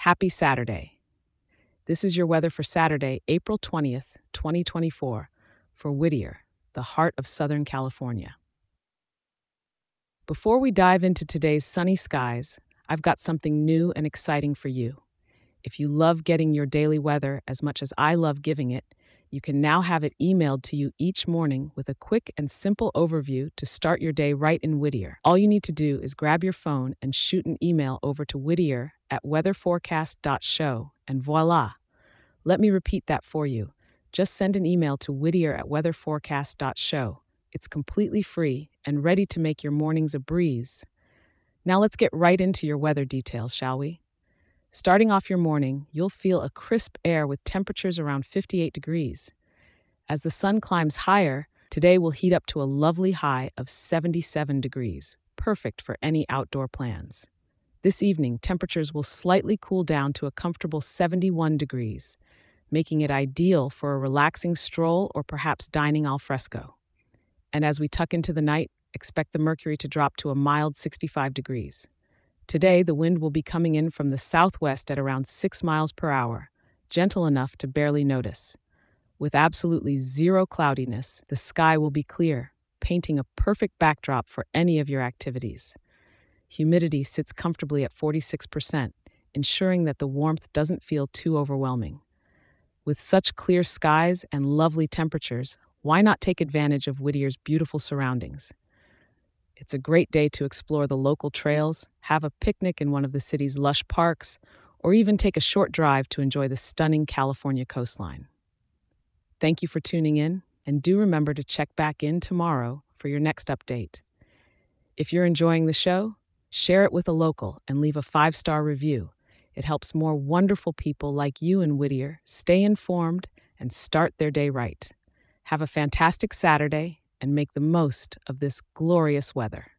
Happy Saturday. This is your weather for Saturday, April 20th, 2024, for Whittier, the heart of Southern California. Before we dive into today's sunny skies, I've got something new and exciting for you. If you love getting your daily weather as much as I love giving it, you can now have it emailed to you each morning with a quick and simple overview to start your day right in Whittier. All you need to do is grab your phone and shoot an email over to Whittier at weatherforecast.show, and voila! Let me repeat that for you. Just send an email to Whittier at weatherforecast.show. It's completely free and ready to make your mornings a breeze. Now let's get right into your weather details, shall we? Starting off your morning, you'll feel a crisp air with temperatures around 58 degrees. As the sun climbs higher, today will heat up to a lovely high of 77 degrees, perfect for any outdoor plans. This evening, temperatures will slightly cool down to a comfortable 71 degrees, making it ideal for a relaxing stroll or perhaps dining al fresco. And as we tuck into the night, expect the mercury to drop to a mild 65 degrees. Today, the wind will be coming in from the southwest at around 6 miles per hour, gentle enough to barely notice. With absolutely zero cloudiness, the sky will be clear, painting a perfect backdrop for any of your activities. Humidity sits comfortably at 46%, ensuring that the warmth doesn't feel too overwhelming. With such clear skies and lovely temperatures, why not take advantage of Whittier's beautiful surroundings? It's a great day to explore the local trails, have a picnic in one of the city's lush parks, or even take a short drive to enjoy the stunning California coastline. Thank you for tuning in, and do remember to check back in tomorrow for your next update. If you're enjoying the show, share it with a local and leave a 5-star review. It helps more wonderful people like you in Whittier stay informed and start their day right. Have a fantastic Saturday and make the most of this glorious weather.